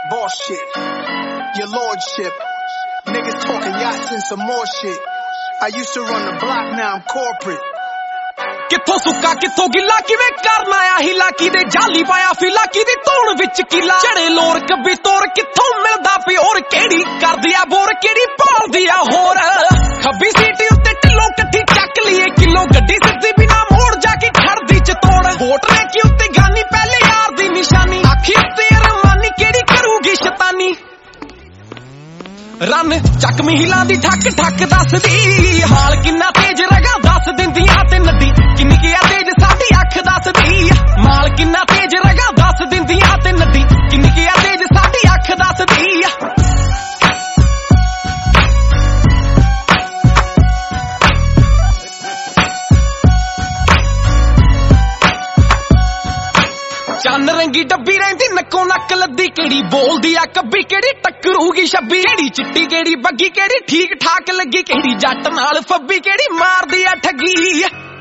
Boss shit, your lordship. Niggas talking yachts and some more shit. I used to run the block, now I'm corporate. ਕਿੱਥੋਂ ਸੁੱਕਾ ਕਿੱਥੋਂ ਗਿੱਲਾ ਕਿਵੇਂ ਕਰਨਾ ਆ ਹਿਲਾ ਕਿਦੇ ਜਾਲੀ ਪਾਇਆ ਫਿਲਾ ਕਿਦੀ ਧੌਣ ਵਿੱਚ ਕਿਲਾ ਚੜੇ ਲੋਰ ਕੱਬੀ ਤੋਰ ਕਿੱਥੋਂ ਮਿਲਦਾ ਪਿਓਰ ਕਿਹੜੀ ਕਰਦੀ ਆ ਬੋਰ ਕਿਹੜੀ ਭਾਲਦੀ ਆ ਹੋਰ ਖੱਬੀ ਸੀਟ ਉੱਤੇ ਢਿੱਲੋਂ ਕੱਠੀ ਚੱਕ ਲਈਏ ਕਿਲੋ ਗੱਡੀ ਸਿੱਧੀ ਬਿਨਾ ਮੋੜ ਜਾ ਕੇ ਖੜਦੀ ਚ ਤੋੜ ਵੋਟ ਲੈ ਕੇ ਉੱਤੇ ਗਾਨੀ ਪਹਿਲੇ ਯਾਰ ਦੀ ਨਿਸ਼ਾਨੀ ਆਖੀ ਉੱਤੇ ਅਰਮਾਨੀ ਕਿਹੜੀ ਕਰੂਗੀ ਸ਼ੈਤਾਨੀ ਰਨ ਚੱਕ ਮਹਿਲਾ ਦੀ ਠੱਕ ਠੱਕ ਦੱਸਦੀ ਹਾਲ ਕਿੰਨਾ ਤੇਜ਼ ਰਗਾ ਦੱਸ ਦਿੰਦੀਆਂ ਤੇ ਨੱਡੀ ਕਿੰਨੀ ਕੀ ਆ ਤੇਜ਼ ਸਾਡੀ ਅੱਖ ਦੱਸਦੀ ਮਾਲ ਕਿੰਨਾ ਤੇਜ਼ ਰਗਾ ਦੱਸ ਦਿੰਦੀਆਂ ਤੇ ਨੱਡੀ ਕਿੰਨੀ ਕੀ ਆ ਤੇਜ਼ ਸਾਡੀ ਅੱਖ ਦੱਸਦੀ ਚੰਨ ਰੰਗੀ ਡੱਬੀ ਰਹਿੰਦੀ ਨੱਕੋਂ ਨੱਕ ਲੱਦੀ ਕਿਹੜੀ ਬੋਲਦੀ ਆ ਕੱਬੀ ਕਿਹੜੀ ਟੱਕਰੂਗੀ ਛੱਬੀ ਕਿਹੜੀ ਚਿੱਟੀ ਕਿਹੜੀ ਬੱਗੀ ਕਿਹੜੀ ਠੀਕ ਠਾਕ ਲੱਗੀ ਕਿਹੜੀ ਜੱਟ ਨਾਲ ਫੱਬੀ ਕਿਹੜੀ ਮਾਰਦੀ ਆ ਠੱਗੀ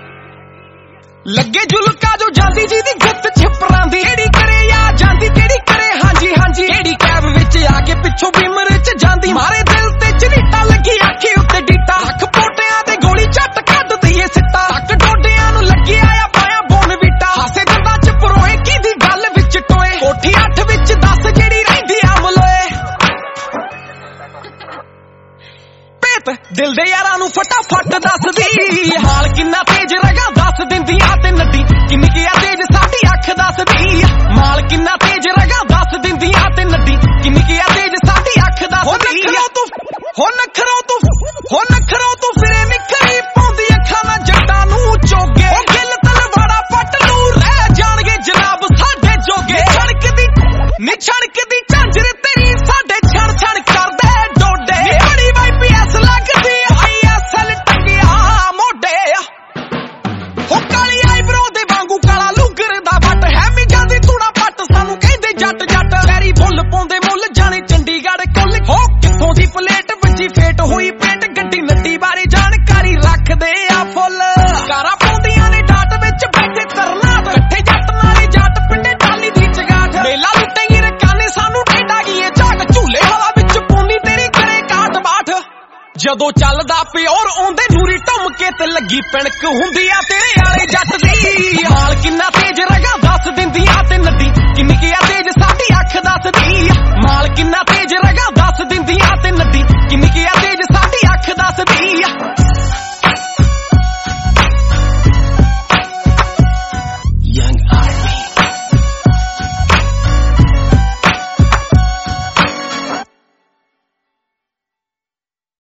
ਲੱਗੇ ਜੁਲਕਾ ਜੋ ਜਾਂਦੀ ਜੀ ਦੀ ਗੁੱਤ ਛਿਪਰਾਂ ਦੀ ਕਿਹੜੀ ਕਰੇ ਆ ਜਾਂਦੀ ਕਿਹੜੀ ਕਰੇ ਹਾਂਜੀ ਹਾਂਜੀ ਕਿਹੜੀ ਕੈਬ ਵਿੱਚ ਆ ਕੇ ਪਿੱਛੋਂ ਬਿਮਰ ਚ ਜਾਂਦੀ ਮਾਰੇ ਦਿਲ ਤੇ ਝਰੀਟਾ ਲੱਗੀ ਆਖੀ ਉੱਤੇ ਡੀਟਾ ਲੱਖ ਪੋਟਿਆਂ ਤੇ ਗੋਲੀ ਝੱਟ ਕੱਢ ਦਈਏ ਸਿੱਟਾ ਲੱਕ ਡੋਡਿਆਂ ਨੂੰ ਲੱਗੀ ਆਇਆ ਪਾਇਆ ਬੋਨ ਵੀਟਾ ਹਾਸੇ ਦੰਦਾਂ ਚ ਪਰੋਏ ਕਿਹਦੀ ਗੱਲ ਵਿੱਚ ਟੋਏ ਕੋਠੀ 8 ਵਿੱਚ 10 ਜਿਹੜੀ ਰਹਿੰਦੀ ਆ ਮਲੋਏ ਪੇਤ ਦਿਲ ਦੇ ਯਾਰਾਂ ਨੂੰ ਫਟਾਫਟ ਦੱਸਦੀ ਹਾਲ ਕਿੰਨਾ ਤੇਜ਼ ਰਗਾ ਦੱਸ ਦਿੰਦੀਆਂ ਤੇ ਨੱਡੀ ਕਿੰਨੀ ਕੀ ਆ ਤੇਜ਼ ਸਾਡੀ ਅੱਖ ਦੱਸਦੀ ਮਾਲ ਕਿੰਨਾ ਤੇਜ਼ ਰਗਾ ਦੱਸ ਦਿੰਦੀਆਂ ਤੇ ਨੱਡੀ ਕਿੰਨੀ ਕੀ ਆ ਤੇਜ਼ ਸਾਡੀ ਅੱਖ ਦੱਸਦੀ ਹੋ ਨਖਰੋਂ ਤੂੰ ਫਿਰੇ ਨਿਖਰੀ ਪਾਉਂਦੀ ਅੱਖਾਂ ਨਾਲ ਜੱਟਾਂ ਨੂੰ ਚੋਗੇ ਉਹ ਗਿੱਲ ਤਲਵਾੜਾ ਪੱਟ ਨੂੰ ਰਹਿ ਜਾਣਗੇ ਜਨਾਬ ਸਾਡੇ ਜੋਗੇ ਛਣਕਦੀ ਝਾਂਜਰ ਤੇਰੀ ਸਾਡੇ ਛਣ ਛਣ ਕਰਦੇ ਡੋਡੇ ਬੜੀ ਵਾਈਪੀਐਸ ਲੱਗਦੀ ਆਈਐਸਐਲ ਟੰਗਿਆ ਮੋਢੇ ਹੋ ਕਾਲੀ ਆਈਬਰੋ ਦੇ ਵਾਂਗੂ ਕਾਲਾ ਲੁਗਰ ਦਾ ਵੱਟ ਹੈ ਵੀ ਜਾਂਦੀ ਤੂੜਾ ਪੱਟ ਸਾਨੂੰ ਕਹਿੰਦੇ ਜੱਟ ਜੱਟ ਪੈਰੀ ਫੁੱਲ ਪਾਉਂਦੇ ਮੁੱਲ ਜਾਣੇ ਚੰਡੀਗੜ੍ਹ ਕੁੱਲ ਹੋ ਕਿੱਥੋਂ ਦੀ ਪਲੇਟ ਵੱਜੀ ਫੇਟ ਹੋਈ ਪਿੰਡ ਗੱਡੀ ਨੱਡੀ ਬਾਰੇ ਜਾਣਕਾਰੀ ਰੱਖਦੇ ਆ ਫੁੱਲ ਕਾਰਾਂ ਪਾਉਂਦੀਆਂ ਨੇ ਡਾਟ ਵਿੱਚ ਬੈਠੇ ਤਰਨਾ ਇਕੱਠੇ ਜੱਟ ਨਾਲੇ ਜੱਟ ਪਿੰਡੇ ਟਾਲੀ ਦੀ ਚਗਾਠ ਮੇਲਾ ਲੁੱਟੇਗੀ ਰਕਾਨੇ ਸਾਨੂੰ ਡੇਡਾ ਗਈਏ ਝਾਕ ਝੂਲੇ ਹਵਾ ਵਿੱਚ ਪੂਨੀ ਤੇਰੀ ਕਰੇ ਕਾਟ ਬਾਠ ਜਦੋਂ ਚੱਲਦਾ ਪਿਓਰ ਆਉਂਦੇ ਨੂਰੀ ਢੁੰਮ ਕੇ ਤੇ ਲੱਗੀ ਪਿਣਕ ਹੁੰਦੀ ਆ ਤੇਰੇ ਵਾਲੇ ਜੱਟ ਦੀ ਹਾਲ ਕਿੰਨਾ ਤੇਜ਼ ਰਗਾ ਦੱਸ ਦਿੰਦੀਆਂ ਤੇ ਨੱਡੀ ਕਿੰਨੀ ਕੀ ਆ